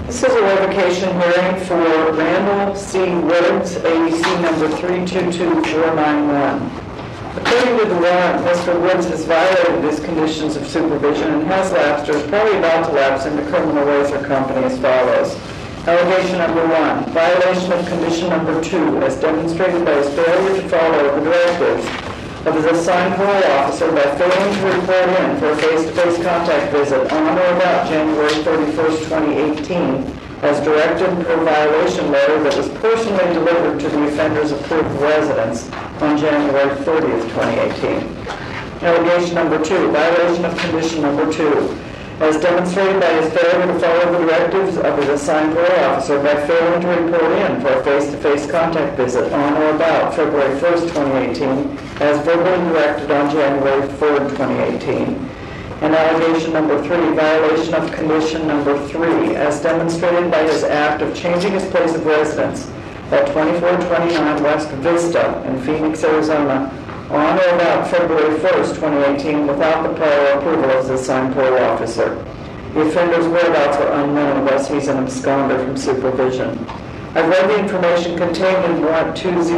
This is a revocation hearing for Randall C. Woods, ABC number 322491. According to the warrant, Mr. Woods has violated his conditions of supervision and has lapsed or is probably about to lapse into criminal ways or company as follows. Allegation number 1, violation of condition number 2, as demonstrated by his failure to follow the directives of his assigned parole officer by failing to report in for a face-to-face contact visit on or about January 31st, 2018, as directed per violation letter that was personally delivered to the offender's approved residence on January 30th, 2018. Allegation number 2, violation of condition number 2, as demonstrated by his failure to follow the directives of his assigned parole officer by failing to report in for a face-to-face contact visit on or about February 1st, 2018, as verbally directed on January 3rd, 2018. And allegation number 3, violation of condition number 3, as demonstrated by his act of changing his place of residence at 2429 West Vista in Phoenix, Arizona, on or about February 1st, 2018, without the prior approval of his assigned parole officer. The offender's whereabouts are unknown unless he's an absconder from supervision. I've read the information contained in warrant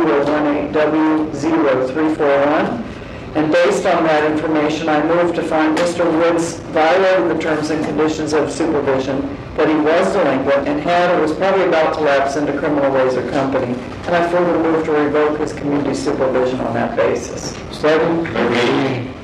2018W0341, and based on that information, I move to find Mr. Woods violated the terms and conditions of supervision, that he was delinquent and had or was probably about to lapse into criminal ways or company, and I further move to revoke his community supervision on that basis. Second.